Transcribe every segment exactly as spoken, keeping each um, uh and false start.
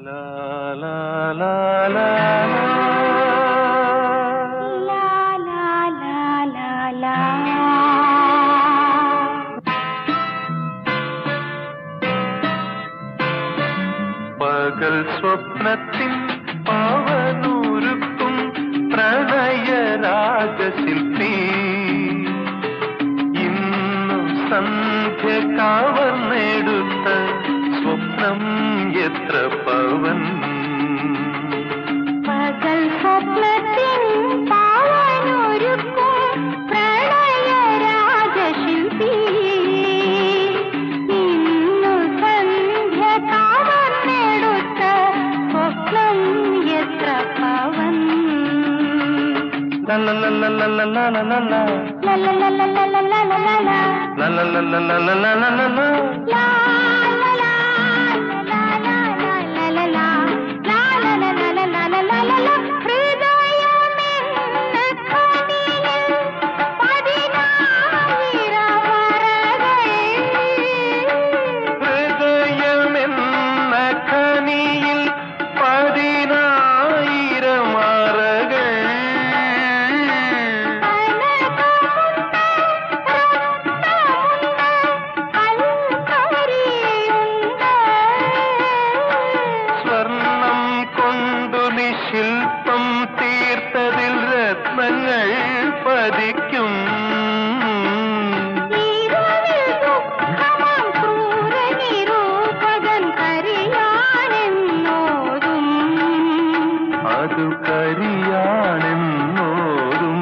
ലാ ലാ ലാ ലാ പകൽ സ്വപ്നത്തിൻ പാവനൂരുക്കും പ്രണയരാഗശില്പി ഇന്നു സന്ധ്യ കവർന്നെടുത്ത സ്വപ്നം എത്ര പവൻ. പകൽ സ്വപ്നത്തിൻ പാവനൂരുക്കും പ്രണയരാഗശില്പി ഇന്നു സന്ധ്യ കവർന്നെടുത്ത സ്വപ്നം എത്ര പവൻ. ശില്പം തീർത്തതിൽ രത്നങ്ങൾ പതിക്കും. അതു കരിയാണെന്നോരും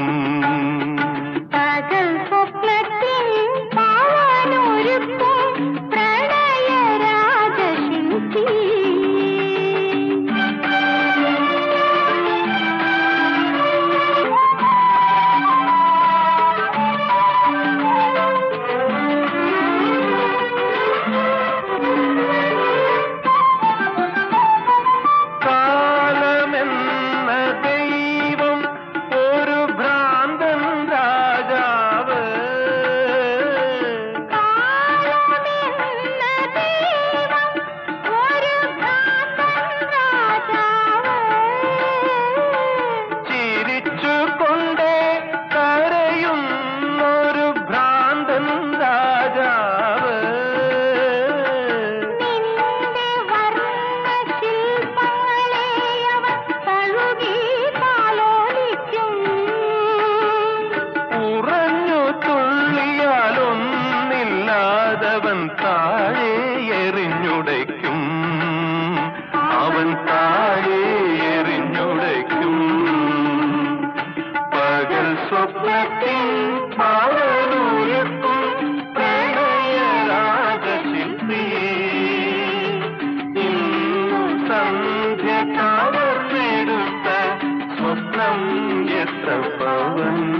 പകൽ സ്വപ്നത്തിൻ പാവനൂരുക്കും പ്രണയരാഗശില്പി. അവൻ താഴെ എറിഞ്ഞുടയ്ക്കും, അവൻ താഴെ എറിഞ്ഞുടയ്ക്കും. പകൽ സ്വപ്നത്തിൽ പാവനൂരുക്കും പ്രണയരാഗശില്പി ഇന്നു സന്ധ്യ കവർന്നെടുത്ത സ്വപ്നം എത്ര പവൻ.